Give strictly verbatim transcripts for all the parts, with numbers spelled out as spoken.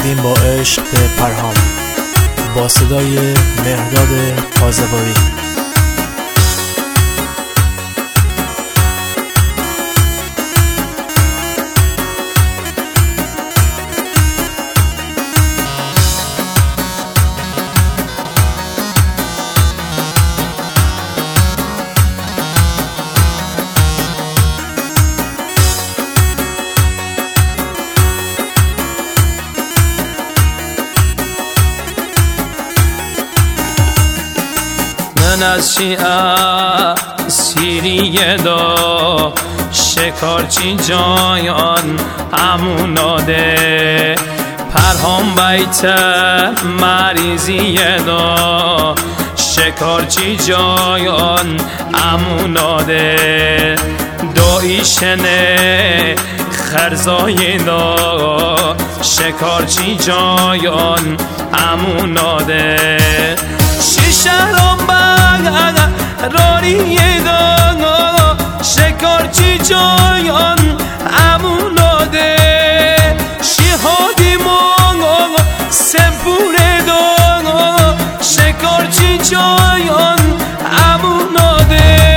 میدیم با عشق به پرهام با صدای مهرداد تازه‌واری. من از شیعه سیریه دا شکارچی جایان اموناده پرهام بیت مریضیه دا شکارچی جایان اموناده دایشنه خرزای دا شکارچی جایان اموناده شیشرام راریه دا شکارچی جایان اموناده شیهادی مانگا سمپوره دا شکارچی جایان اموناده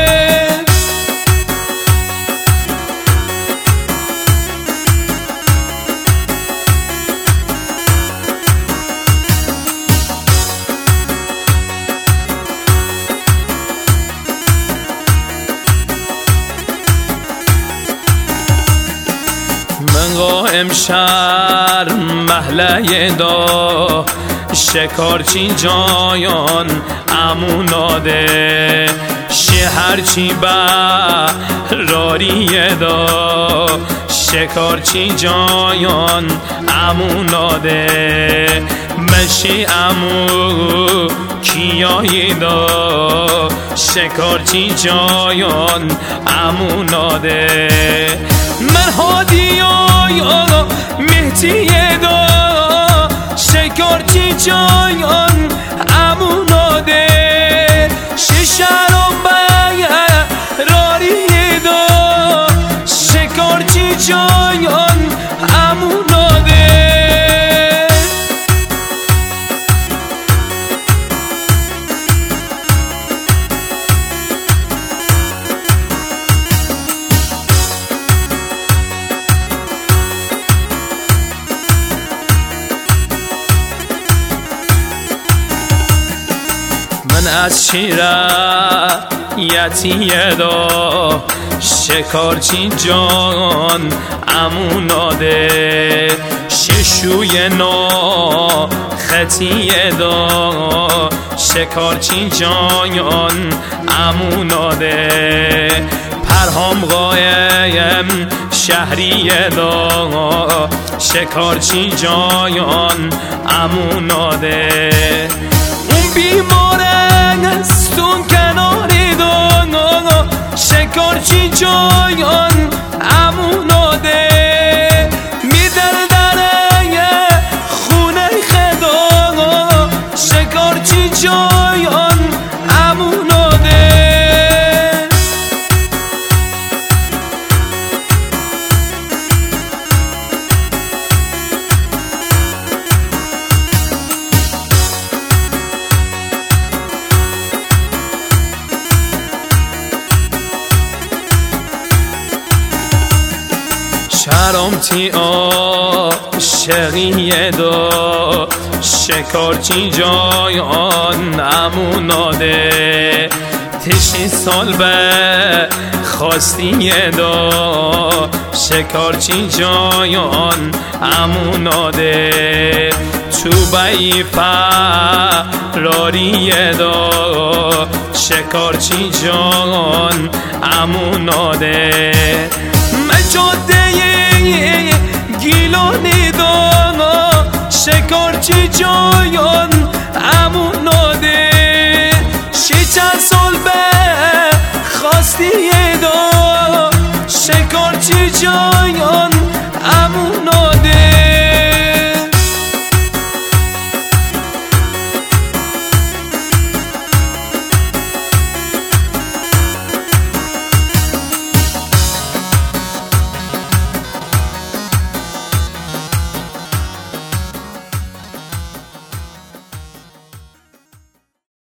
من قائم شهر محله دا شکارچی جایان اموناده شهرچی با راریه دا شکارچی جایان اموناده مشی امو کیایی دا شکارچی جایان اموناده من هادی آیا مهدیه دا شکارچی جایان اموناده ششرام بیر راریه دا شکارچی جایان اموناده من از شیره یتیه دا شکارچی جان اموناده ششوی نا خطیه دا شکارچی جان اموناده پرهام قایم شهریه دا شکارچی جایان اموناده اون بیماره ستون کناری دا شکارچی جایان اموناده میدل دره خونه خدا شکارچی جایان اموناده شرام تی عاشقیه دا شکارچی جایان اموناده تشی سال به خواستیه دا شکارچی جایان اموناده تو بی فراریه دا شکارچی جایان اموناده مجاده گیلانی دانا شکارچی جایان اموناده شی چند سال به خواستیه دا شکارچی جایان اموناده